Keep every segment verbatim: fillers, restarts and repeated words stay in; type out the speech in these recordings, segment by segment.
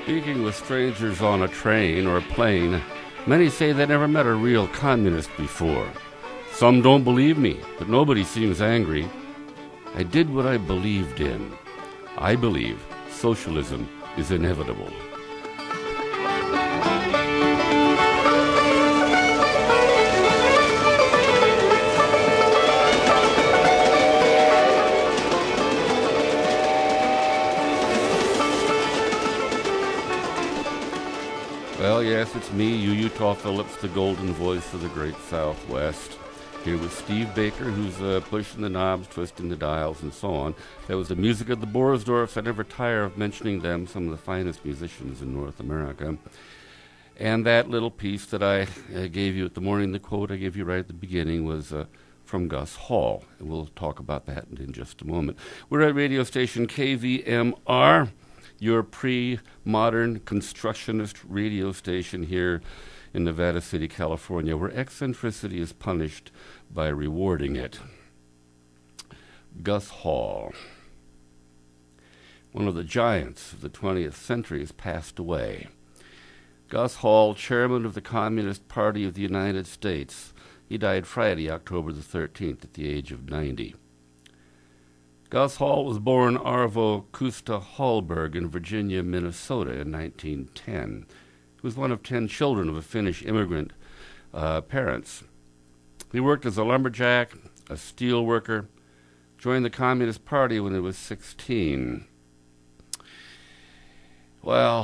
Speaking with strangers on a train or plane, many say they never met a real communist before. Some don't believe me, but nobody seems angry. I did what I believed in. I believe socialism is inevitable. Well, yes, it's me, you, Utah Phillips, the golden voice of the great Southwest. Here with Steve Baker, who's uh, pushing the knobs, twisting the dials, and so on. That was the music of the Borsdorfs. I never tire of mentioning them, some of the finest musicians in North America. And that little piece that I uh, gave you at the morning, the quote I gave you right at the beginning, was uh, from Gus Hall. And we'll talk about that in, in just a moment. We're at radio station K V M R, your pre-modern constructionist radio station here in Nevada City, California, where eccentricity is punished by rewarding it. Gus Hall, one of the giants of the twentieth century, has passed away. Gus Hall, chairman of the Communist Party of the United States. He died Friday, October the thirteenth, at the age of ninety. Gus Hall was born Arvo Kusta Hallberg in Virginia, Minnesota in nineteen ten. He was one of ten children of a Finnish immigrant uh, parents. He worked as a lumberjack, a steel worker, joined the Communist Party when he was sixteen. Well,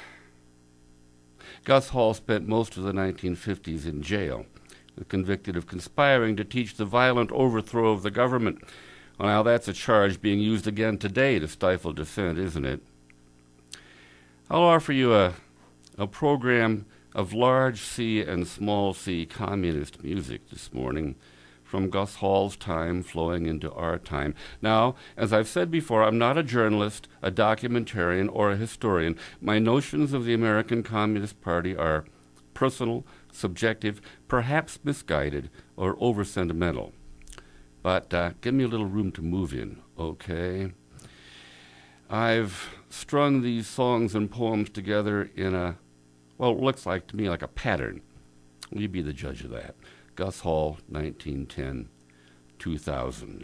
Gus Hall spent most of the nineteen fifties in jail, convicted of conspiring to teach the violent overthrow of the government. Well, now that's a charge being used again today to stifle dissent, isn't it? I'll offer you a, a program of large C and small c communist music this morning, from Gus Hall's time flowing into our time. Now, as I've said before, I'm not a journalist, a documentarian, or a historian. My notions of the American Communist Party are personal, subjective, perhaps misguided, or over-sentimental. But uh, give me a little room to move in, okay? I've strung these songs and poems together in a, well, it looks like to me like a pattern. Will you be the judge of that? Gus Hall, nineteen ten, two thousand.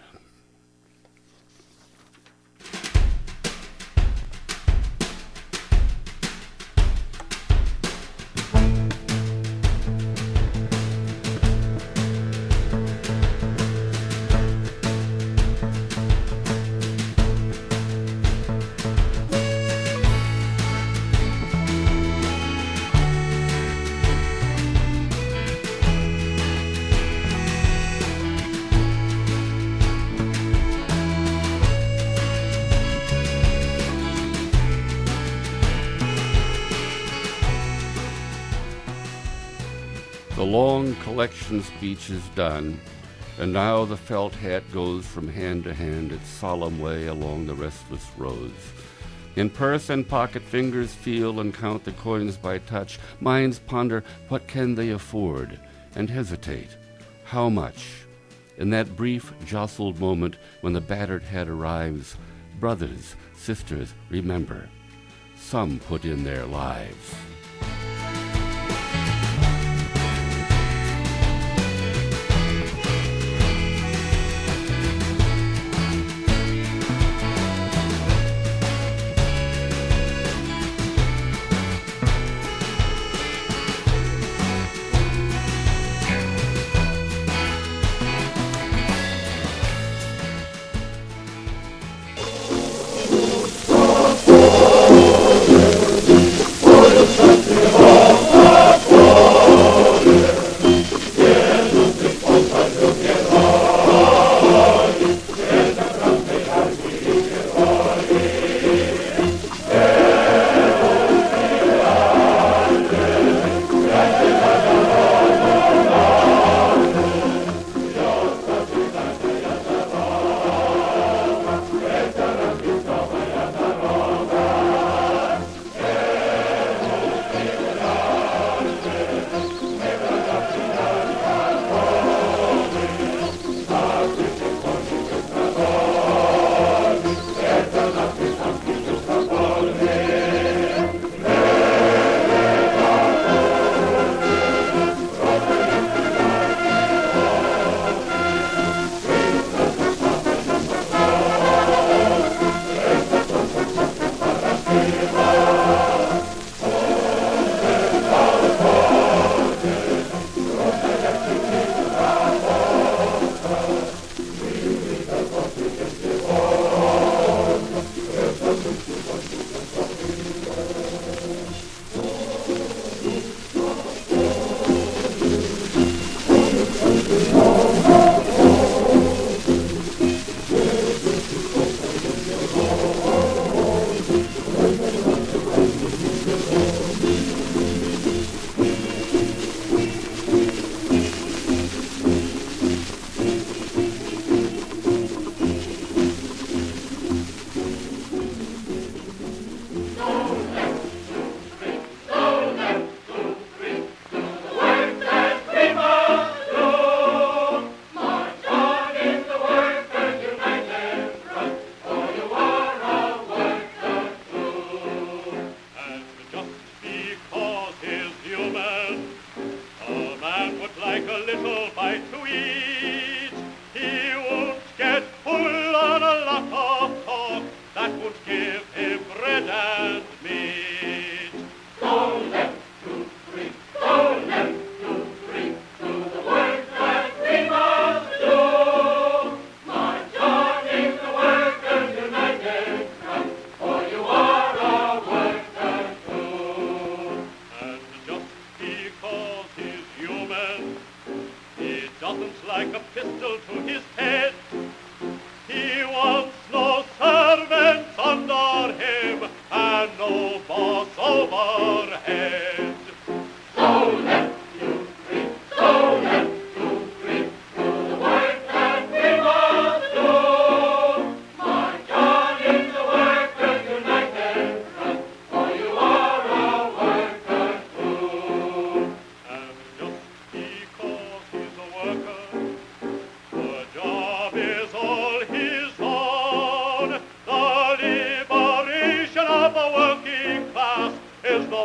The long collection speech is done, and now the felt hat goes from hand to hand its solemn way along the restless roads. In purse and pocket fingers feel and count the coins by touch. Minds ponder, what can they afford? And hesitate, how much? In that brief, jostled moment when the battered hat arrives, brothers, sisters, remember, some put in their lives. What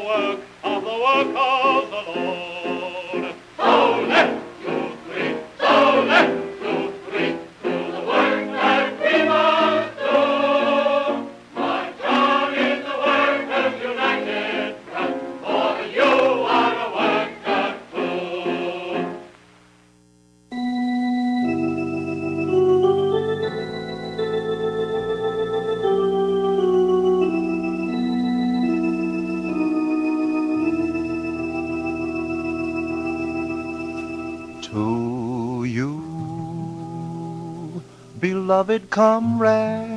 work, of the work of the Lord. So left, two, three, so left, two, three, do the work that we must do. March on in the workers' united front, for you are a worker too. To you, beloved comrade,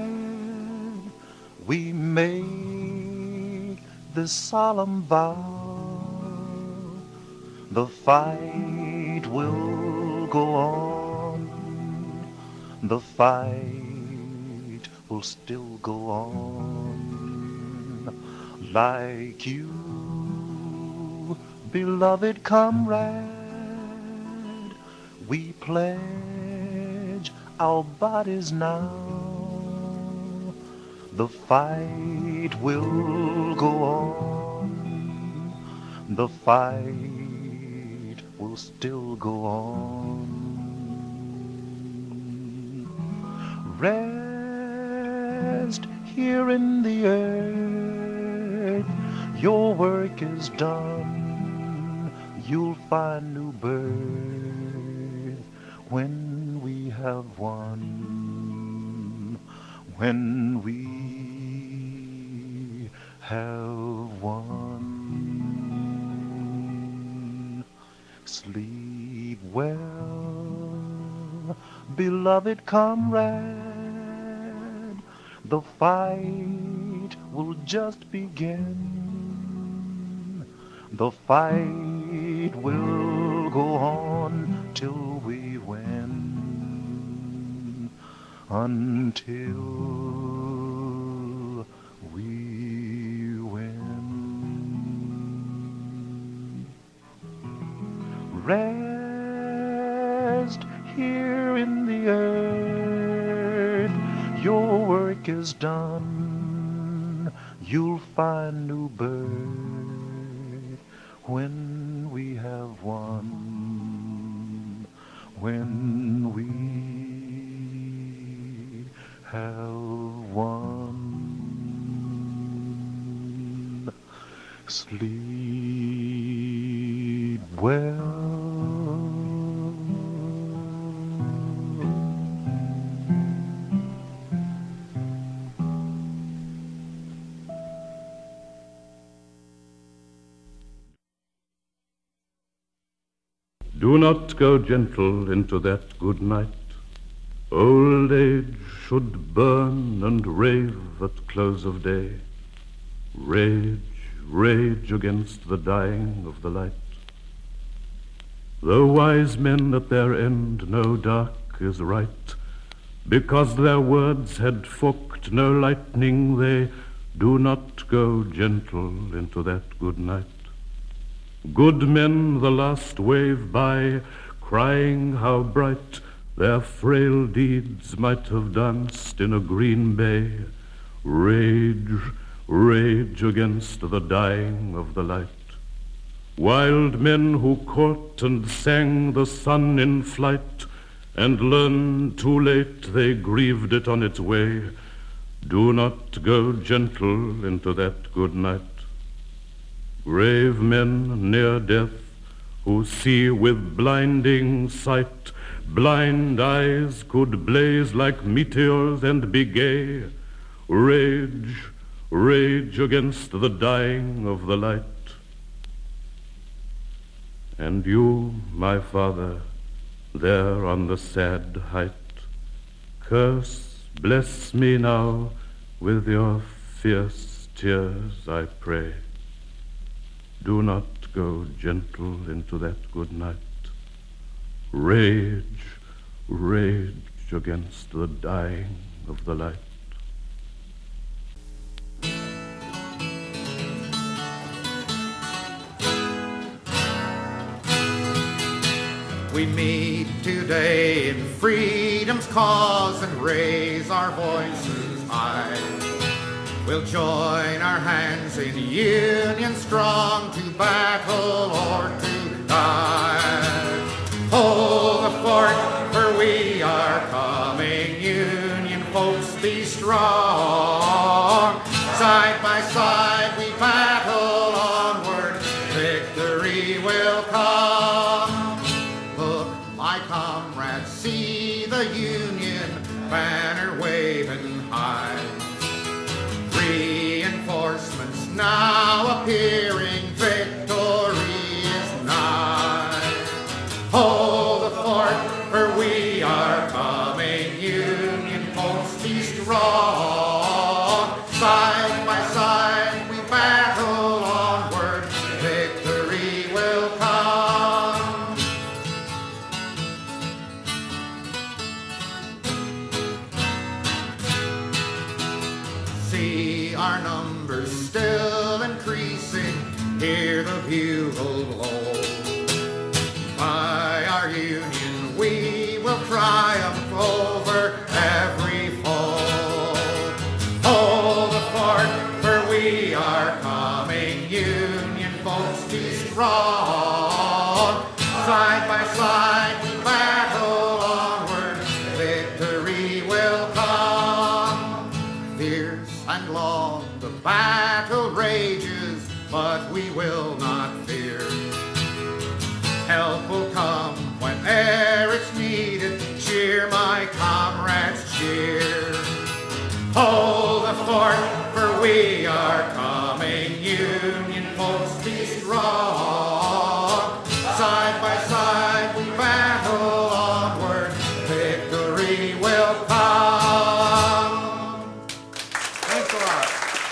we make this solemn vow. The fight will go on, the fight will still go on. Like you, beloved comrade, we pledge our bodies now. The fight will go on, the fight will still go on. Rest here in the earth, your work is done, you'll find new birth when we have won, when we have won. Sleep well, beloved comrade, the fight will just begin. The fight will go on till we win, until we win. Rest here in the earth, your work is done, you'll find new birth when we have won, when we have won. Sleep well. Do not go gentle into that good night. Old age should burn and rave at close of day. Rage, rage against the dying of the light. Though wise men at their end know dark is right, because their words had forked no lightning, they do not go gentle into that good night. Good men the last wave by, crying how bright their frail deeds might have danced in a green bay. Rage, rage against the dying of the light. Wild men who caught and sang the sun in flight, and learned too late they grieved it on its way, do not go gentle into that good night. Brave men near death, who see with blinding sight, blind eyes could blaze like meteors and be gay. Rage, rage against the dying of the light. And you, my father, there on the sad height, curse, bless me now with your fierce tears, I pray. Do not go gentle into that good night. Rage, rage against the dying of the light. We meet today in freedom's cause and raise our voices high. We'll join our hands comrades in union strong to battle or to die. Hold the fort, for we are coming. Union folks, be strong. Side by side we battle onward. Victory will come. Look, my comrades, see the Union banner waving high. Reinforcements now appearing, victory is nigh. Hold the fort, for we are coming. Union folks, be strong. Side by side we battle onward, victory will come. See our numbers still increasing, hear the bugle blow. By our union we will triumph over every foe. Hold the fort, for we are coming. Union folks, be strong. Side by side we battle onward, victory will come. Fierce and long the battle rages, but we will not fear. Help will come whene'er it's needed. Cheer, my comrades, cheer. Hold the fort, for we are coming. Union folks, be strong. Side by side we battle onward, victory will come. Thanks a lot.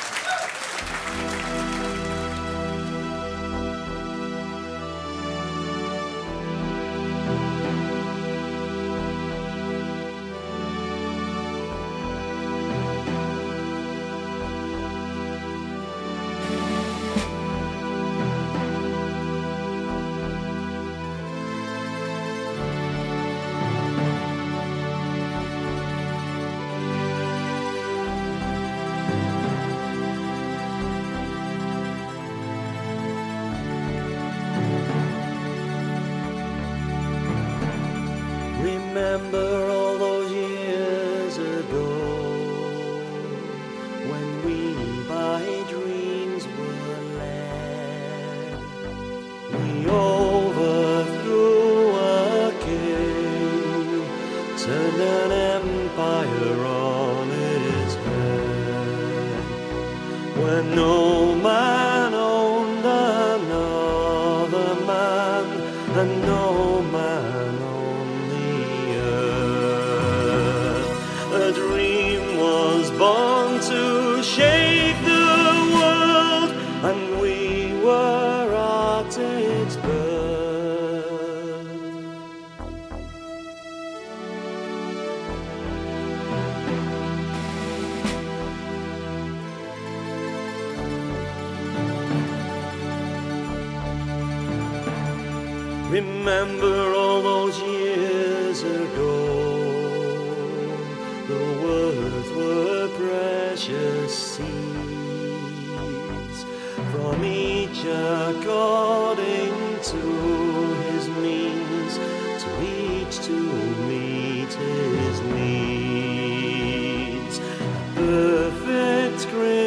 Remember all those years ago, when we by dreams were led. We overthrew a king, turned an empire on its head. When no man owned another man, and no man owned the earth. A dream was born to shake the world, and we were at its birth. Remember all those years ago, the words were precious seeds, from each according to his means, to each to meet his needs. Perfect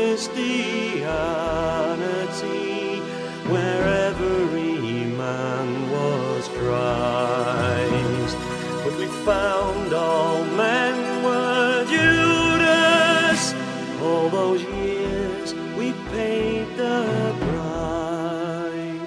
Christianity, where every man was Christ. But we found all men were Judas. All those years we paid the price.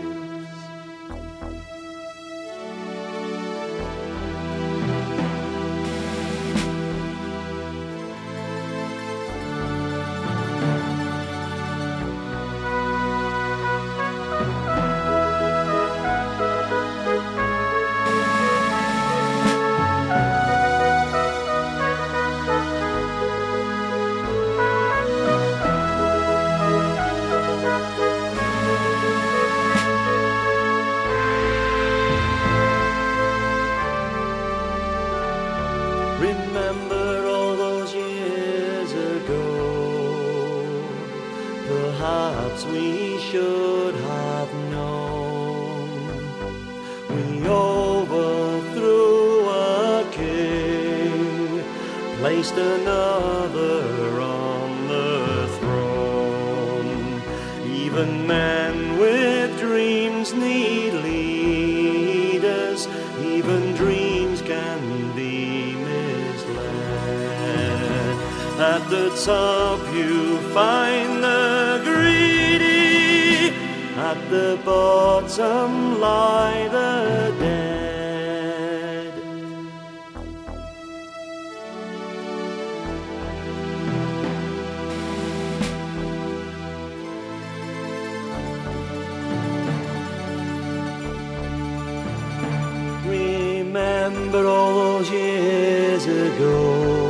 perhaps we should have known. We overthrew a king, placed another on the throne. Even men with dreams need leaders, even dreams can be misled. At the top you find the greedy, at the bottom lie the dead. Remember all those years ago,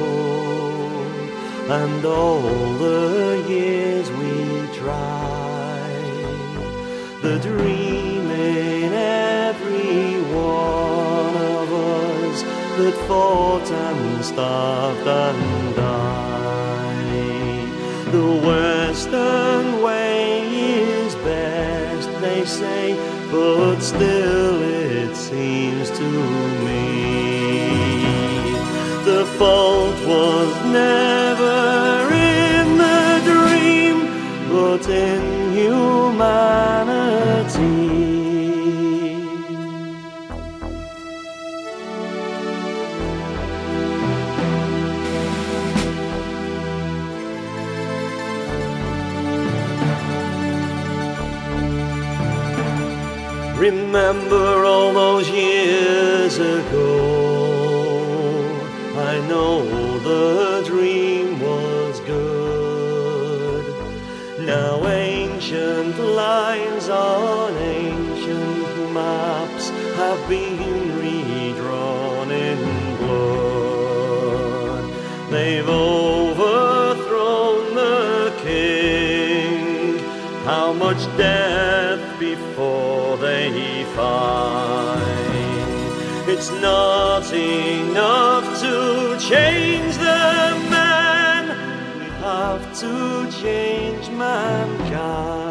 and all the years we tried, the dream in every one of us that fought and starved and died. The Western way is best, they say, but still it seems to me the fault was never in the dream, but in humanity. Remember all those years ago, I know the dream was good. Now ancient lines on ancient maps have been redrawn in blood. They've overthrown the king. How much death before they find? It's not enough to change the man, we have to change mankind.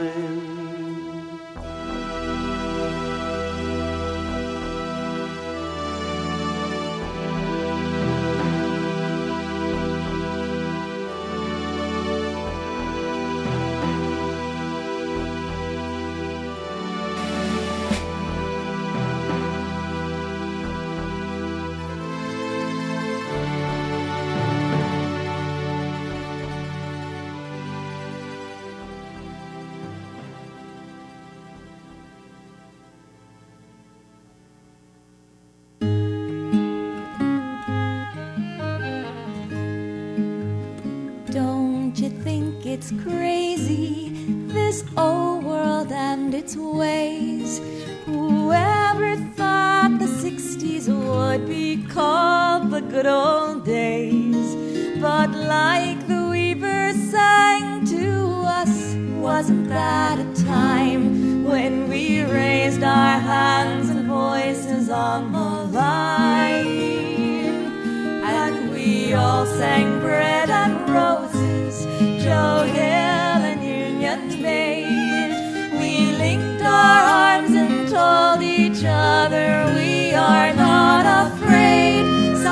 It's crazy, this old world and its ways. Whoever thought the sixties would be called the good old days? But like the weaver sang to us, wasn't that a time when we raised our hands and voices on the line? And we all sang Bread and Roses, Joe Hill and Union Maid. We linked our arms and told each other we are not afraid.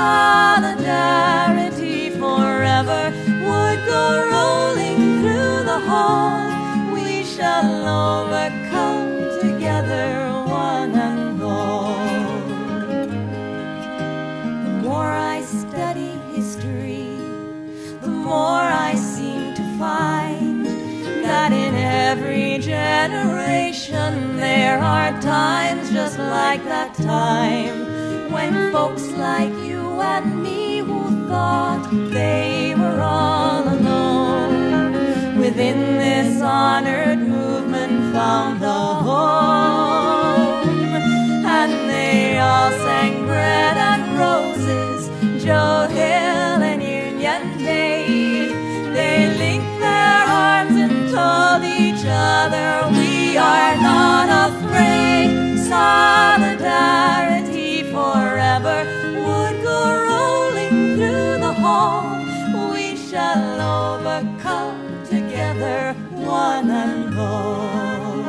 Solidarity forever would go rolling through the hall. We shall overcome together, one and all. The more I study history, the more I seem to find that in every generation there are times just like that time when folks like you and me who thought they were all alone within this honored movement found the home. And they all sang Bread and Roses, Joe Hill and Union Maid. They linked their arms and told each other we are not afraid. Solidarity forever would go rolling through the hall. We shall overcome together, one and all.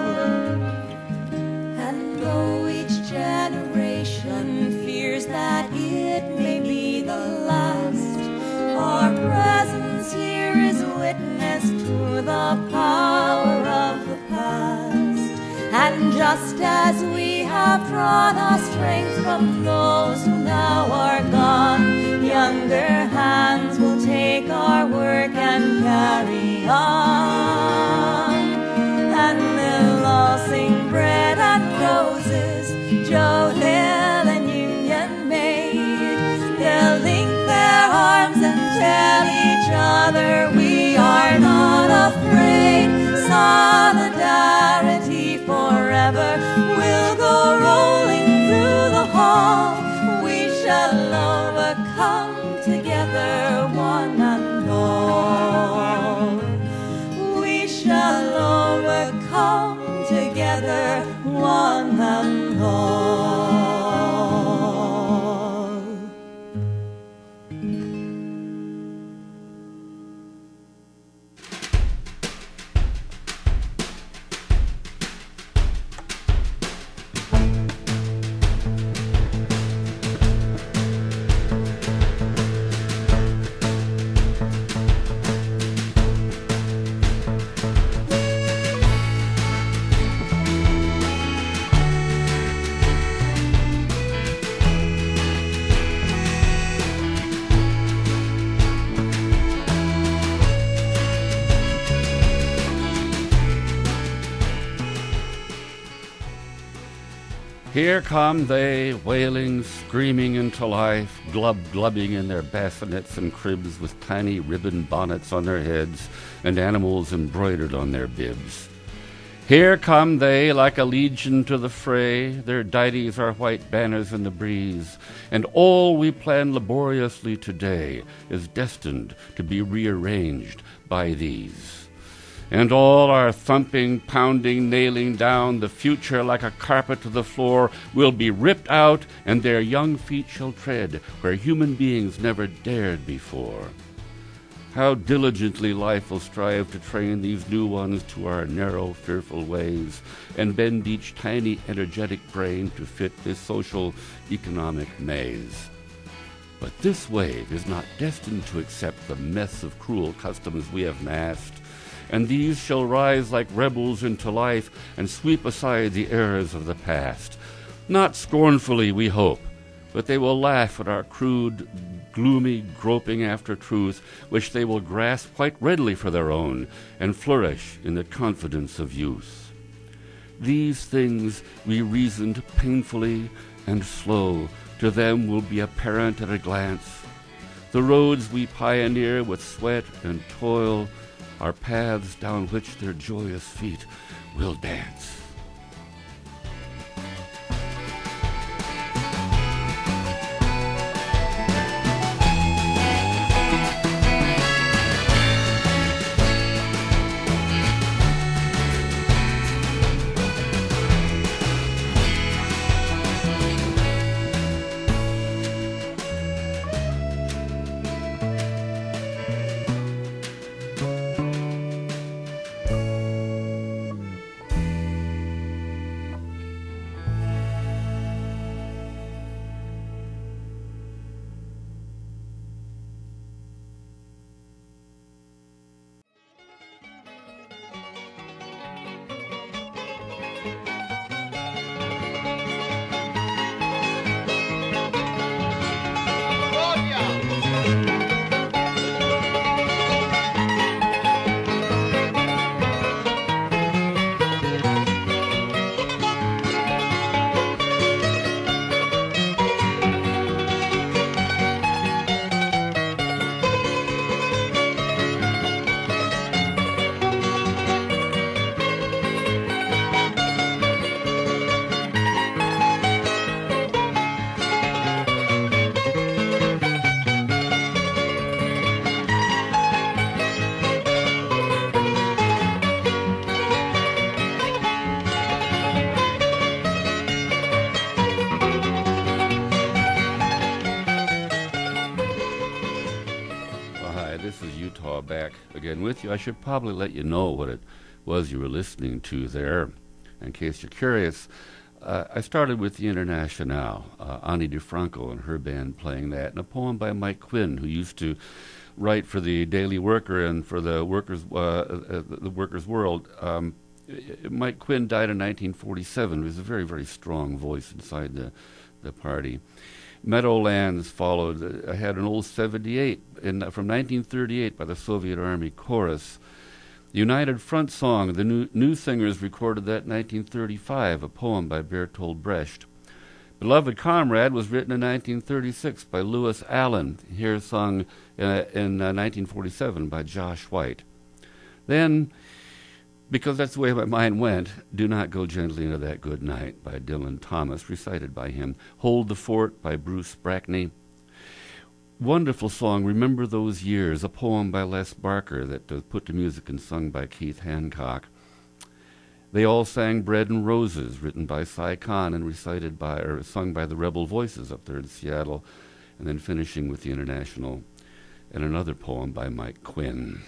And though each generation fears that it may be the last, our presence here is witness to the power of the past. And just as we have drawn our strength from those who now are gone, younger hands will take our work and carry on. And they'll all sing bread and roses, Joe Hill and Union Maid. They'll link their arms and tell each other we are not afraid. Solidarity forever will go rolling through the hall. We shall overcome together, one and all. We shall overcome together, one and all. Here come they, wailing, screaming into life, glub-glubbing in their bassinets and cribs with tiny ribbon bonnets on their heads and animals embroidered on their bibs. Here come they, like a legion to the fray, their dighties are white banners in the breeze, and all we plan laboriously today is destined to be rearranged by these. And all our thumping, pounding, nailing down the future like a carpet to the floor will be ripped out, and their young feet shall tread where human beings never dared before. How diligently life will strive to train these new ones to our narrow, fearful ways, and bend each tiny, energetic brain to fit this social, economic maze. But this wave is not destined to accept the mess of cruel customs we have massed, and these shall rise like rebels into life and sweep aside the errors of the past. Not scornfully, we hope, but they will laugh at our crude, gloomy groping after truth, which they will grasp quite readily for their own and flourish in the confidence of youth. These things we reasoned painfully and slow, to them will be apparent at a glance. The roads we pioneer with sweat and toil are paths down which their joyous feet will dance. again with you. I should probably let you know what it was you were listening to there, in case you're curious. Uh, I started with the Internationale, uh, Ani DiFranco and her band playing that, and a poem by Mike Quinn, who used to write for the Daily Worker and for the Workers, uh, uh, the Workers' World. Um, Mike Quinn died in nineteen forty-seven. He was a very, very strong voice inside the, the party. Meadowlands followed. I had an old seventy-eight in, from nineteen thirty-eight by the Soviet Army Chorus. The United Front song, the new, new Singers recorded that in nineteen thirty-five, a poem by Bertolt Brecht. Beloved Comrade was written in nineteen thirty-six by Lewis Allen, here sung uh, in uh, nineteen forty-seven by Josh White. Then, because that's the way my mind went, Do Not Go Gently Into That Good Night by Dylan Thomas, recited by him. Hold the Fort by Bruce Brackney. Wonderful song, Remember Those Years, a poem by Les Barker that was put to music and sung by Keith Hancock. They all sang Bread and Roses, written by Cy Khan and recited by, or sung by the Rebel Voices up there in Seattle, and then finishing with the International and another poem by Mike Quinn.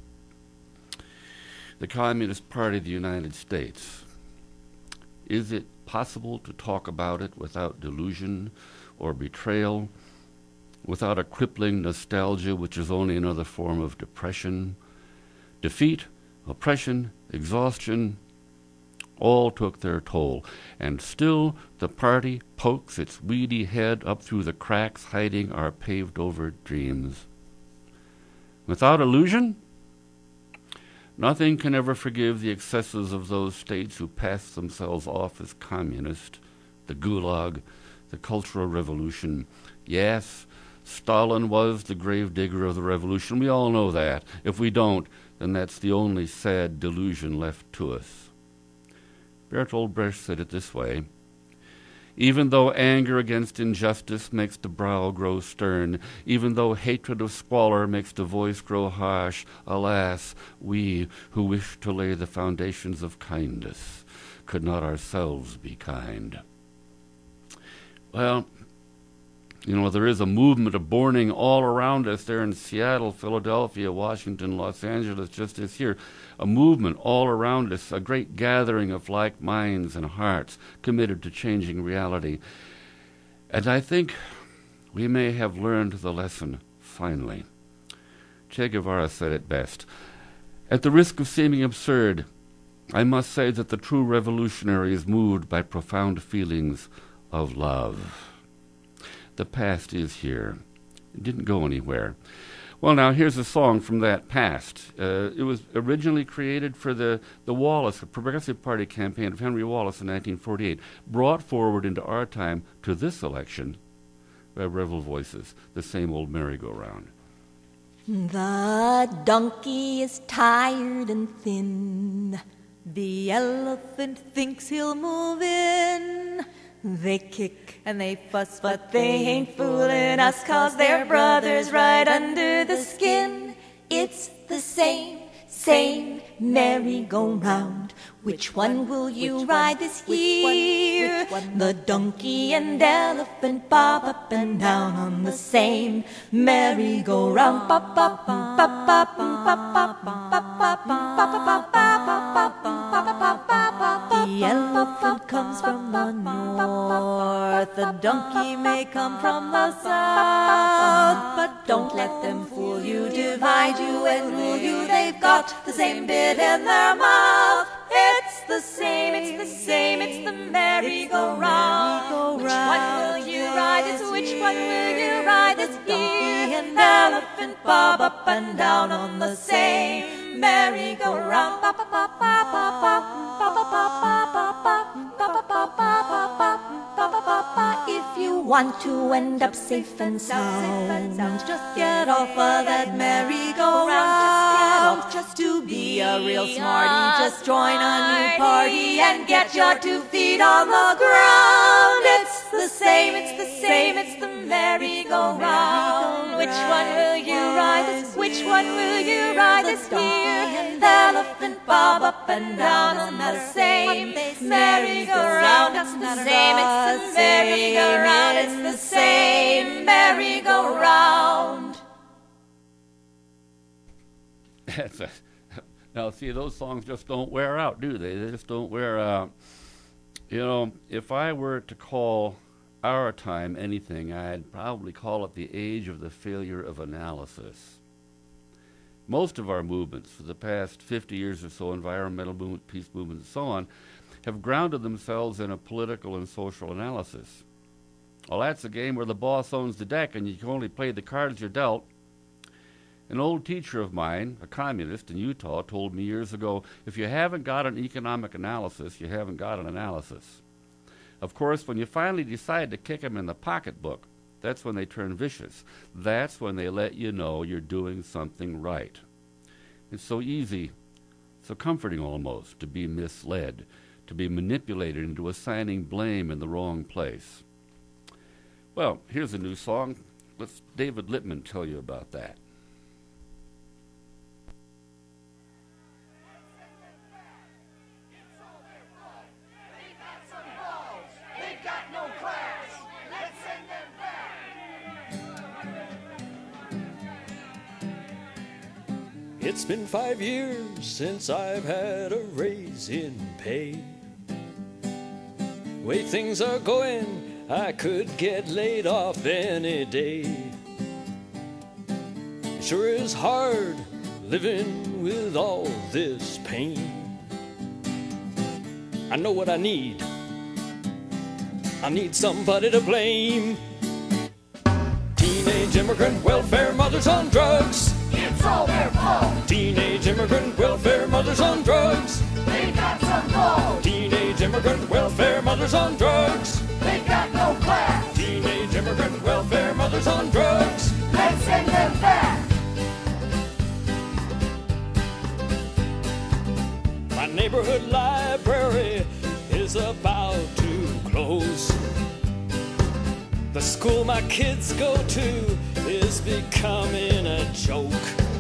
The Communist Party of the United States. Is it possible to talk about it without delusion or betrayal, without a crippling nostalgia which is only another form of depression? Defeat, oppression, exhaustion, all took their toll, and still the party pokes its weedy head up through the cracks hiding our paved-over dreams. Without illusion, nothing can ever forgive the excesses of those states who passed themselves off as communist, the Gulag, the Cultural Revolution. Yes, Stalin was the gravedigger of the revolution. We all know that. If we don't, then that's the only sad delusion left to us. Bertolt Brecht said it this way: even though anger against injustice makes the brow grow stern, even though hatred of squalor makes the voice grow harsh, alas, we who wish to lay the foundations of kindness could not ourselves be kind. Well, you know, there is a movement of mourning all around us there in Seattle, Philadelphia, Washington, Los Angeles, just this year. A movement all around us, a great gathering of like minds and hearts committed to changing reality. And I think we may have learned the lesson finally. Che Guevara said it best. At the risk of seeming absurd, I must say that the true revolutionary is moved by profound feelings of love. The past is here. It didn't go anywhere. Well, now, here's a song from that past. Uh, it was originally created for the, the Wallace, the Progressive Party campaign of Henry Wallace in nineteen forty-eight, brought forward into our time to this election by Rebel Voices, the same old merry-go-round. The donkey is tired and thin. The elephant thinks he'll move in. They kick and they fuss, but they ain't fooling us, 'cause they're brothers right under the skin. It's the same, same merry-go-round. Which one will you ride this year? The donkey and elephant bob up and down on the same merry-go-round. The elephant comes from the north, the donkey may come from the south, but don't let them fool you, divide you and rule you. They've got the same bit in their mouth. It's the same, it's the same, it's the merry-go-round. Which one will you ride this? Which one will you ride this here? An elephant bob up and down on the same merry-go-round. If you want to end up safe and sound, just get off of that merry-go-round. Just to be a real smarty, just join a new party and get your two feet on the ground. It's the same, it's the same, it's the merry-go-round. Which one will you ride this? Which one will you ride this here? The elephant bob up and down on the same merry-go-round. It's the same, it's the merry-go-round. It's the same merry-go-round. That's a, now, see, those songs just don't wear out, do they? They just don't wear out. You know, if I were to call our time anything, I'd probably call it the age of the failure of analysis. Most of our movements for the past fifty years or so, environmental movement, peace movement, and so on, have grounded themselves in a political and social analysis. Well, that's a game where the boss owns the deck and you can only play the cards you're dealt. An old teacher of mine, a communist in Utah, told me years ago, if you haven't got an economic analysis, you haven't got an analysis. Of course, when you finally decide to kick them in the pocketbook, that's when they turn vicious. That's when they let you know you're doing something right. It's so easy, so comforting almost, to be misled, to be manipulated into assigning blame in the wrong place. Well, here's a new song. Let's David Lippman tell you about that. It's been five years since I've had a raise in pay. Way things are going, I could get laid off any day. It sure is hard living with all this pain. I know what I need. I need somebody to blame. Teenage immigrant welfare mothers on drugs. It's all their fault. Teenage immigrant welfare mothers on drugs. They got some balls. Teenage immigrant welfare mothers on drugs. They got no class. Teenage immigrant welfare mothers on drugs. Let's send them back. My neighborhood library is about to close. The school my kids go to is becoming a joke.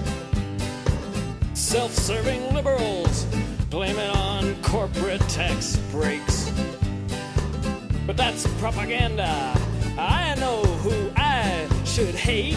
Self-serving liberals blame it on corporate tax breaks. But that's propaganda. I know who I should hate.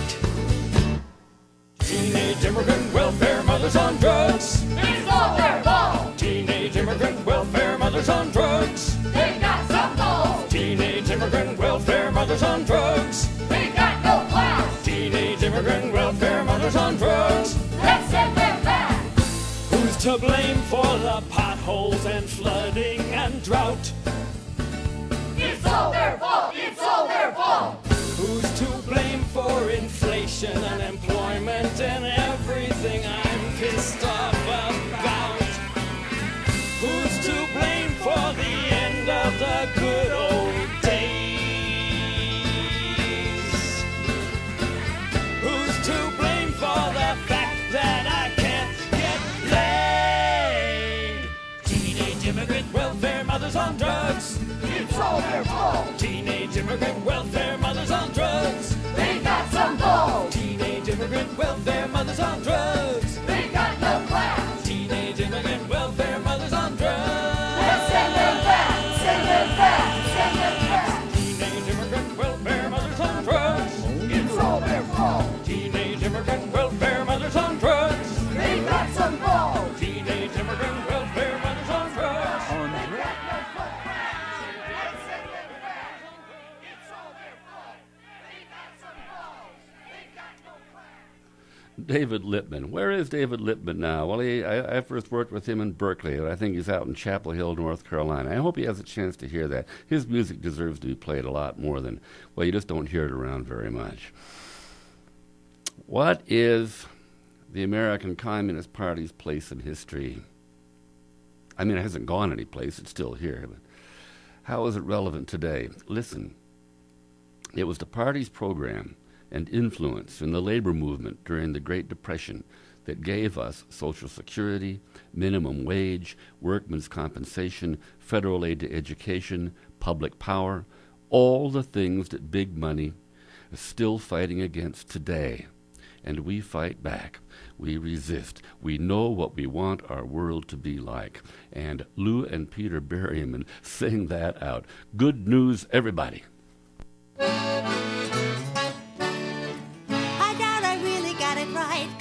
Teenage immigrant welfare mothers on drugs. It's all their fault. Teenage immigrant welfare mothers on drugs. They got some balls. Teenage immigrant welfare mothers on drugs. They got no class. Teenage immigrant welfare mothers on drugs. Let's send them back. Who's to blame for the potholes and flooding and drought? It's all their fault. It's all their fault. Who's to blame for inflation, unemployment, and everything I'm pissed off about? Who's to blame for the end of the good old days? Who's to blame for the fact that I can't get laid? Teenage immigrant welfare mothers on drugs. It's all their fault. Teenage immigrant welfare mothers on drugs. They got some balls. Teenage immigrant welfare mothers on drugs. They got no class. Teenage immigrant welfare mothers on drugs. Let's send them back. Send them back. Send them back. Teenage immigrant welfare mothers on drugs. It's all their fault. Teenage immigrant welfare mothers on drugs. They got some balls. Teenage immigrant welfare mothers on drugs. They got no class. Let's send them back. It's all their fault. They got some balls. They got no class. David Lippman. Where is David Lippman now? Well, he, I, I first worked with him in Berkeley, and I think he's out in Chapel Hill, North Carolina. I hope he has a chance to hear that. His music deserves to be played a lot more than, well, you just don't hear it around very much. What is the American Communist Party's place in history? I mean, it hasn't gone anyplace. It's still here. But how is it relevant today? Listen, it was the party's program and influence in the labor movement during the Great Depression that gave us Social Security, minimum wage, workmen's compensation, federal aid to education, public power, all the things that big money is still fighting against today. And we fight back. We resist. We know what we want our world to be like. And Lou and Peter Berryman sing that out. Good news, everybody. I doubt I really got it right, 'cause it was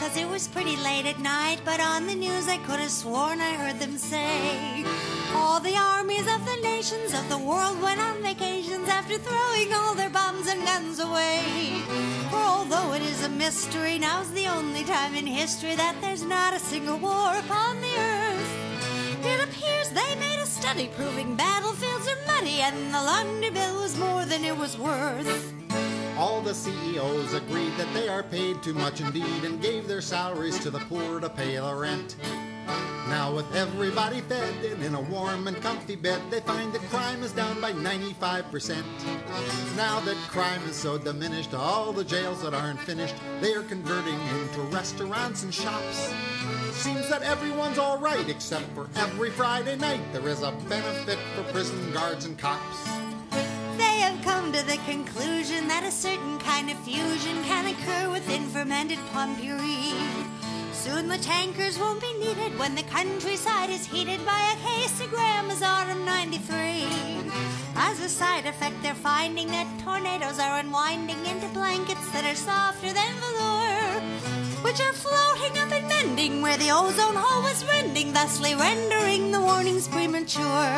was pretty late at night, but on the news I could have sworn I heard them say all the armies of the nations of the world went on vacations after throwing all their bombs and guns away. For although it is a mystery, now's the only time in history that there's not a single war upon the earth. It appears they made a study proving battlefields are muddy and the laundry bill was more than it was worth. All the C E Os agreed that they are paid too much indeed and gave their salaries to the poor to pay the rent. Now with everybody fed and in a warm and comfy bed, they find that crime is down by ninety-five percent. Now that crime is so diminished, all the jails that aren't finished, they are converting into restaurants and shops. Seems that everyone's all right, except for every Friday night there is a benefit for prison guards and cops. They have come to the conclusion that a certain kind of fusion can occur within fermented plum puree. Soon the tankers won't be needed when the countryside is heated by a case of Grandma's Autumn ninety-three. As a side effect, they're finding that tornadoes are unwinding into blankets that are softer than velour, which are floating up and mending where the ozone hole was rending, thusly rendering the warnings premature.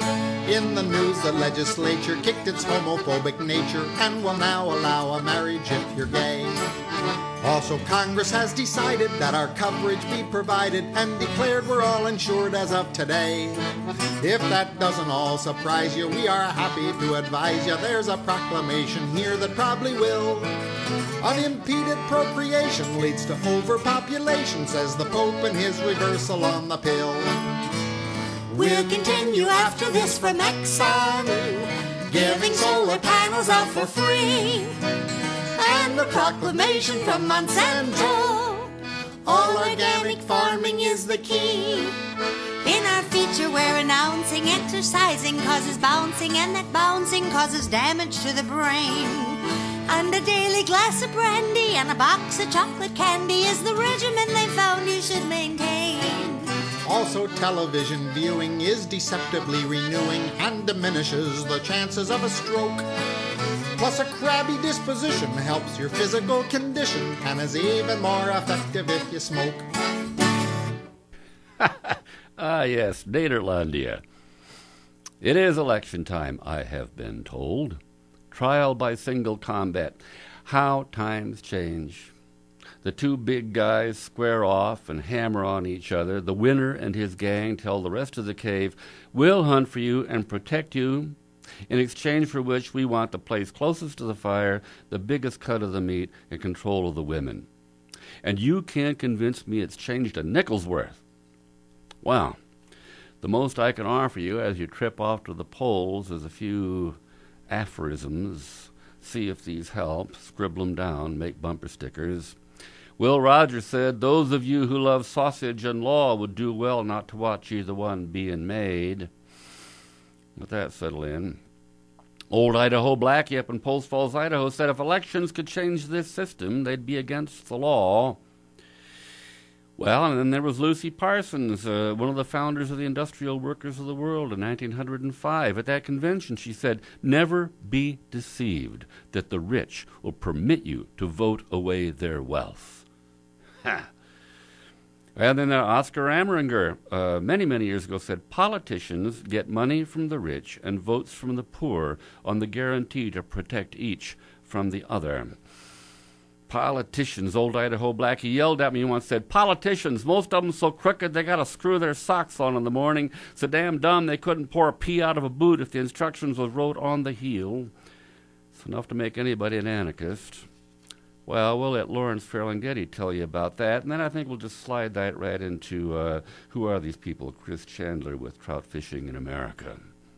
In the news, the legislature kicked its homophobic nature and will now allow a marriage if you're gay. Also, Congress has decided that our coverage be provided and declared we're all insured as of today. If that doesn't all surprise you, we are happy to advise you there's a proclamation here that probably will. Unimpeded procreation leads to overpopulation, says the Pope in his reversal on the pill. We'll continue after this from Exxon, giving solar panels out for free. And the proclamation from Monsanto, all organic farming is the key. In our feature we're announcing exercising causes bouncing, and that bouncing causes damage to the brain. And a daily glass of brandy and a box of chocolate candy is the regimen they found you should maintain. Also, television viewing is deceptively renewing and diminishes the chances of a stroke. Plus, a crabby disposition helps your physical condition and is even more effective if you smoke. Ah, yes, Nederlandia. It is election time, I have been told. Trial by single combat. How times change. The two big guys square off and hammer on each other. The winner and his gang tell the rest of the cave, we'll hunt for you and protect you, in exchange for which we want the place closest to the fire, the biggest cut of the meat, and control of the women. And you can't convince me it's changed a nickel's worth. Well, the most I can offer you as you trip off to the polls is a few aphorisms. See if these help. Scribble them down. Make bumper stickers. Will Rogers said, those of you who love sausage and law would do well not to watch either one being made. Let that settle in. Old Idaho Blackie up in Post Falls, Idaho, said if elections could change this system, they'd be against the law. Well, and then there was Lucy Parsons, uh, one of the founders of the Industrial Workers of the World in nineteen oh five. At that convention, she said, never be deceived that the rich will permit you to vote away their wealth. Ha! And then uh, Oscar Ameringer, uh, many, many years ago, said, politicians get money from the rich and votes from the poor on the guarantee to protect each from the other. Politicians, old Idaho Blackie yelled at me once, said, politicians, most of them so crooked they got to screw their socks on in the morning. So damn dumb they couldn't pour a pea out of a boot if the instructions was wrote on the heel. It's enough to make anybody an anarchist. Well, we'll let Lawrence Ferlinghetti tell you about that, and then I think we'll just slide that right into uh, who are these people, Chris Chandler with Trout Fishing in America.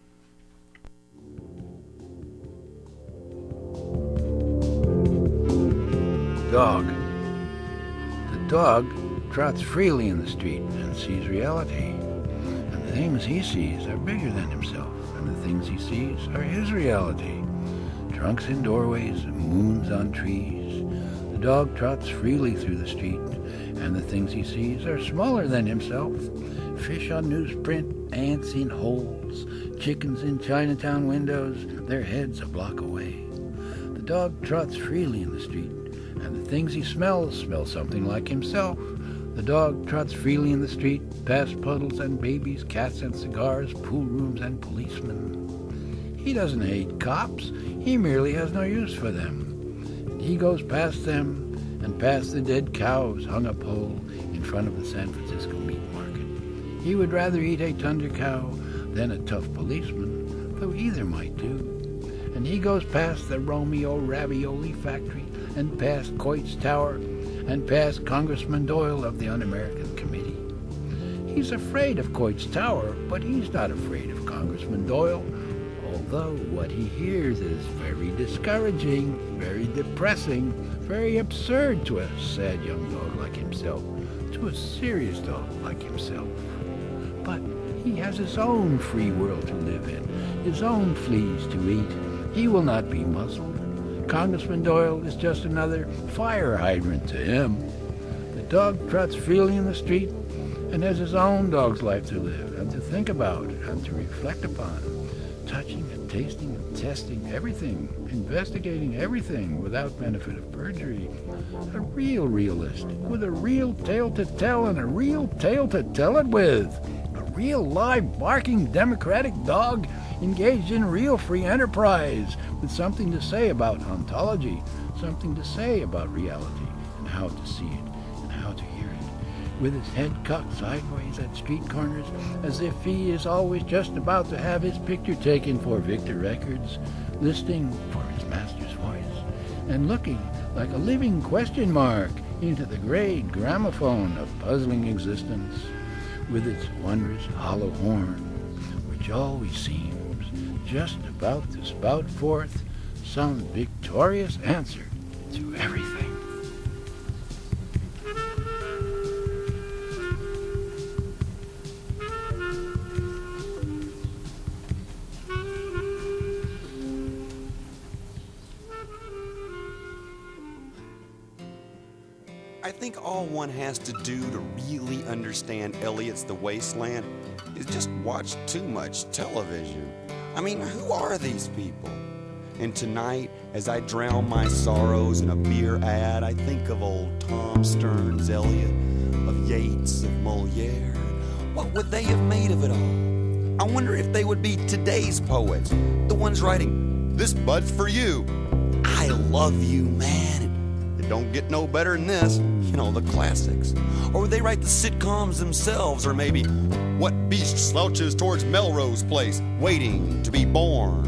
Dog. The dog trots freely in the street and sees reality, and the things he sees are bigger than himself, and the things he sees are his reality. Trunks in doorways, moons on trees. The dog trots freely through the street, and the things he sees are smaller than himself. Fish on newsprint, ants in holes, chickens in Chinatown windows, their heads a block away. The dog trots freely in the street, and the things he smells smell something like himself. The dog trots freely in the street, past puddles and babies, cats and cigars, pool rooms and policemen. He doesn't hate cops. He merely has no use for them. And he goes past them and past the dead cows hung a pole in front of the San Francisco meat market. He would rather eat a tender cow than a tough policeman, though either might do. And he goes past the Romeo Ravioli factory and past Coit's Tower and past Congressman Doyle of the Un-American Committee. He's afraid of Coit's Tower, but he's not afraid of Congressman Doyle, although what he hears is very discouraging, very depressing, very absurd to a sad young dog like himself, to a serious dog like himself. But he has his own free world to live in, his own fleas to eat. He will not be muzzled. Congressman Doyle is just another fire hydrant to him. The dog trots freely in the street and has his own dog's life to live and to think about and to reflect upon, touching and tasting and testing everything, investigating everything without benefit of perjury. A real realist with a real tale to tell and a real tale to tell it with. A real live barking democratic dog engaged in real free enterprise with something to say about ontology, something to say about reality and how to see it and how to hear it, with his head cocked sideways at street corners as if he is always just about to have his picture taken for Victor Records, listening for his master's voice, and looking like a living question mark into the great gramophone of puzzling existence, with its wondrous hollow horn, which always seems just about to spout forth some victorious answer to everything. I think all one has to do to really understand Eliot's The Wasteland is just watch too much television. I mean, who are these people? And tonight, as I drown my sorrows in a beer ad, I think of old Tom Stearns Eliot, of Yeats, of Molière. What would they have made of it all? I wonder if they would be today's poets, the ones writing, "This bud's for you. I love you, man. It don't get no better than this." You know, the classics. Or would they write the sitcoms themselves, or maybe, "What beast slouches towards Melrose Place, waiting to be born?"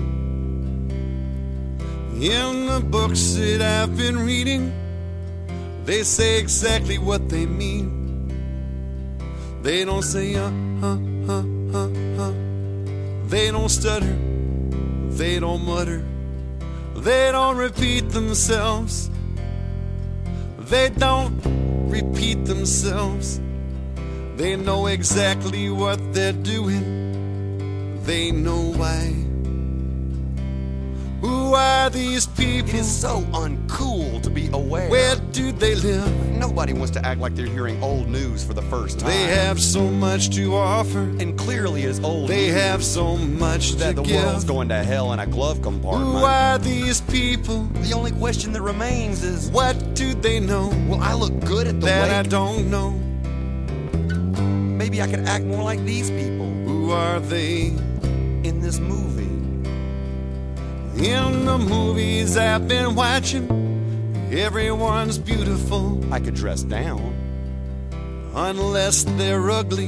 In the books that I've been reading, they say exactly what they mean. They don't say uh, uh, uh, uh, uh. They don't stutter. They don't mutter. They don't repeat themselves. They don't repeat themselves. They know exactly what they're doing. They know why. Who are these people? It is so uncool to be aware. Where do they live? Nobody wants to act like they're hearing old news for the first time. They have so much to offer. And clearly it's old They news. Have so much that to the give. World's going to hell in a glove compartment. Who are these people? The only question that remains is, what do they know? Well, I look good at the that wake. I don't know. Maybe I could act more like these people. Who are they? In this movie. In the movies I've been watching, everyone's beautiful. I could dress down. Unless they're ugly,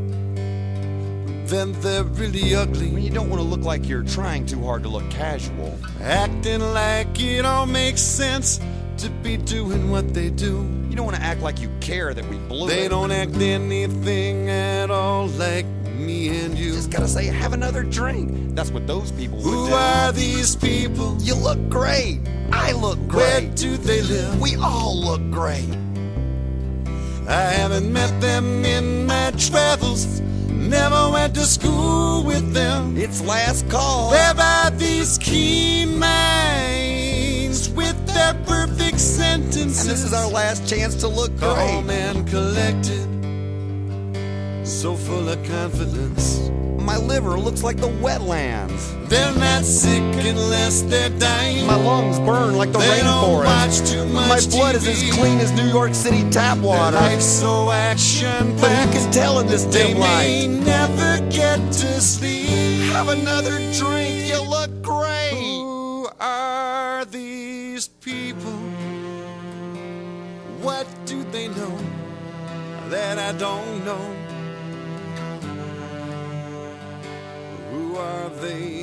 then they're really ugly. When you don't want to look like you're trying too hard to look casual. Acting like it all makes sense to be doing what they do. You don't want to act like you care that we blew they it. They don't act anything at all like me and you. Just gotta say, have another drink. That's what those people would Who do. Who are these people? You look great. I look great. Where do they live? We all look great. I haven't met them in my travels. Never went to school with them. It's last call. Where are these keen minds with their perfect sentences? And this is our last chance to look great. Calm and collected, so full of confidence. My liver looks like the wetlands. They're not sick unless they're dying. My lungs burn like the They don't rainforest. watch too much My blood is T as V. clean as New York City tap water. Life's so action But who can tell in this They dim may light? never get to sleep. Have another drink, you look great. Who are these people? What do they know that I don't know? Who are they?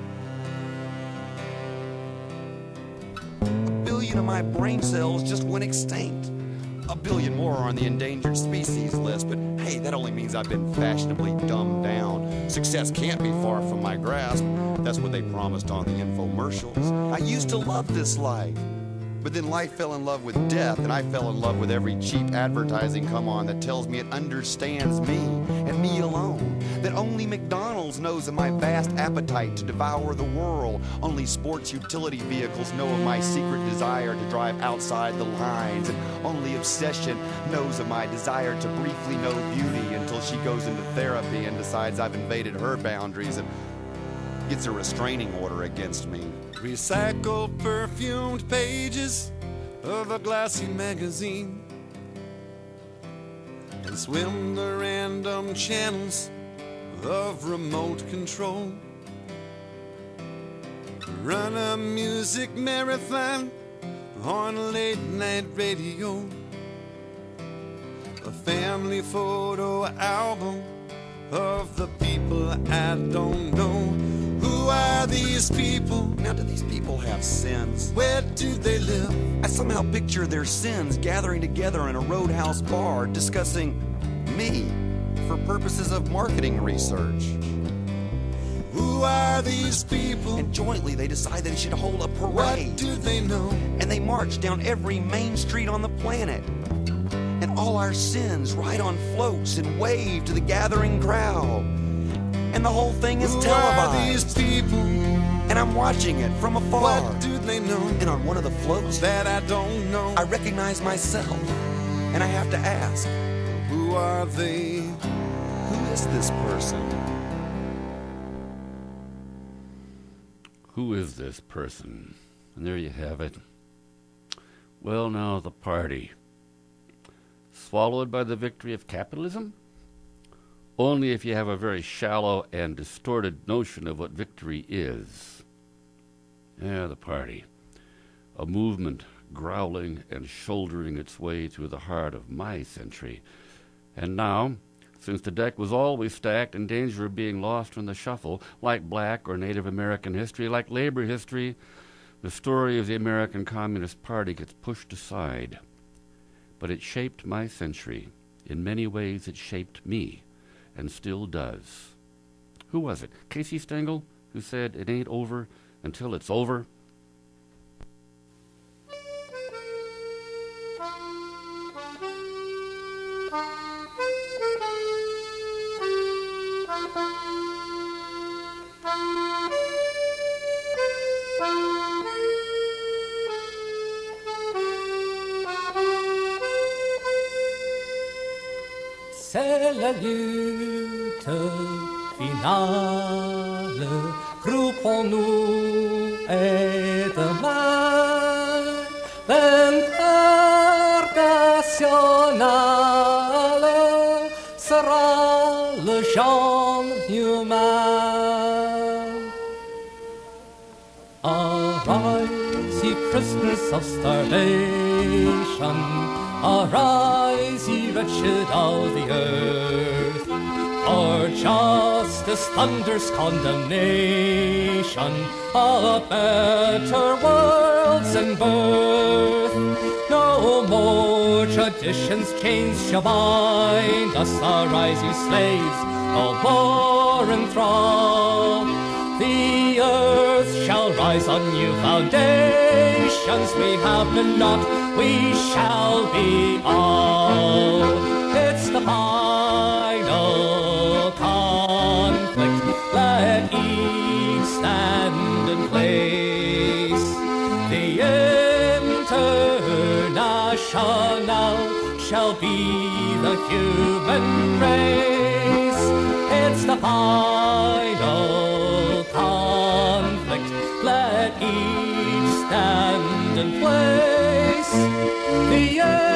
A billion of my brain cells just went extinct. A billion more are on the endangered species list, but hey, that only means I've been fashionably dumbed down. Success can't be far from my grasp. That's what they promised on the infomercials. I used to love this life. But then life fell in love with death, and I fell in love with every cheap advertising come on that tells me it understands me, and me alone. That only McDonald's knows of my vast appetite to devour the world. Only sports utility vehicles know of my secret desire to drive outside the lines. And only obsession knows of my desire to briefly know beauty until she goes into therapy and decides I've invaded her boundaries and gets a restraining order against me. Recycled perfumed pages of a glossy magazine and swim the random channels of remote control. Run a music marathon on late night radio. A family photo album of the people I don't know. Who are these people? Now, do these people have sins? Where do they live? I somehow picture their sins gathering together in a roadhouse bar discussing me for purposes of marketing research. Who are these people? And jointly they decide they should hold a parade. What do they know? And they march down every main street on the planet. And all our sins ride on floats and wave to the gathering crowd. And the whole thing is Who televised. are these people? And I'm watching it from afar. What do they know? And on one of the floats that I don't know, I recognize myself. And I have to ask, who are they? Who is this person? Who is this person? And there you have it. Well, now the party. Swallowed by the victory of capitalism? Only if you have a very shallow and distorted notion of what victory is. Yeah, the party. A movement growling and shouldering its way through the heart of my century. And now, since the deck was always stacked in danger of being lost in the shuffle, like Black or Native American history, like labor history, the story of the American Communist Party gets pushed aside. But it shaped my century. In many ways, it shaped me. And still does. Who was it? Casey Stengel, who said, "It ain't over until it's over"? C'est la lutte finale, groupons-nous et demain l'international sera le genre humain. Arise, ye prisoners of starvation, arise, ye wretched of the earth, for justice thunders condemnation, a better world's in birth. No more traditions, chains shall bind us, arise, ye slaves, no more in thrall. The earth shall rise on new foundations, we have been not, we shall be all. It's the final conflict, let each stand in place. The international shall be the human race. It's the final The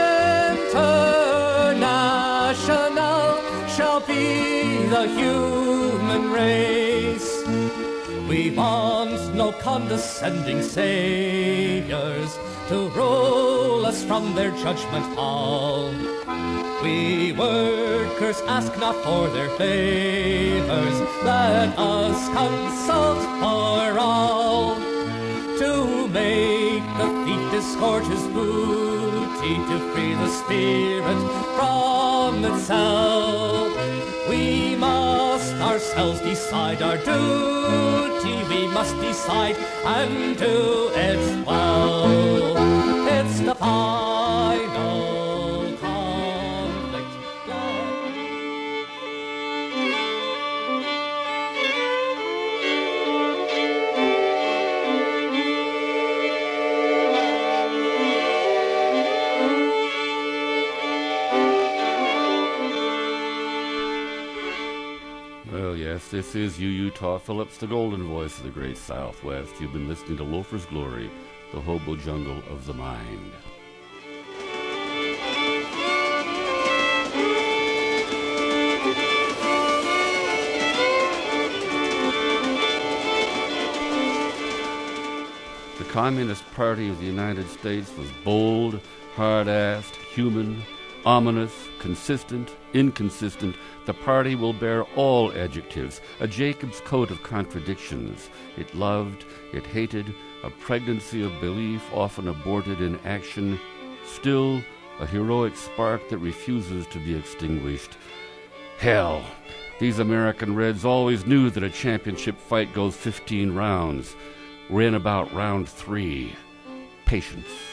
International shall be the human race. We want no condescending saviors to rule us from their judgment hall. We workers ask not for their favors, let us consult for all. To make the thief disgorge his booty, to free the spirit from itself. We must ourselves decide our duty, we must decide and do it well. It's the final conflict. Well, yes, this is U U Taw Phillips, the golden voice of the great Southwest. You've been listening to Loafer's Glory, the hobo jungle of the mind. The Communist Party of the United States was bold, hard-assed, human, ominous, consistent, inconsistent. The party will bear all adjectives, a Jacob's coat of contradictions. It loved, it hated, a pregnancy of belief often aborted in action, still a heroic spark that refuses to be extinguished. Hell, these American Reds always knew that a championship fight goes fifteen rounds. We're in about round three. Patience.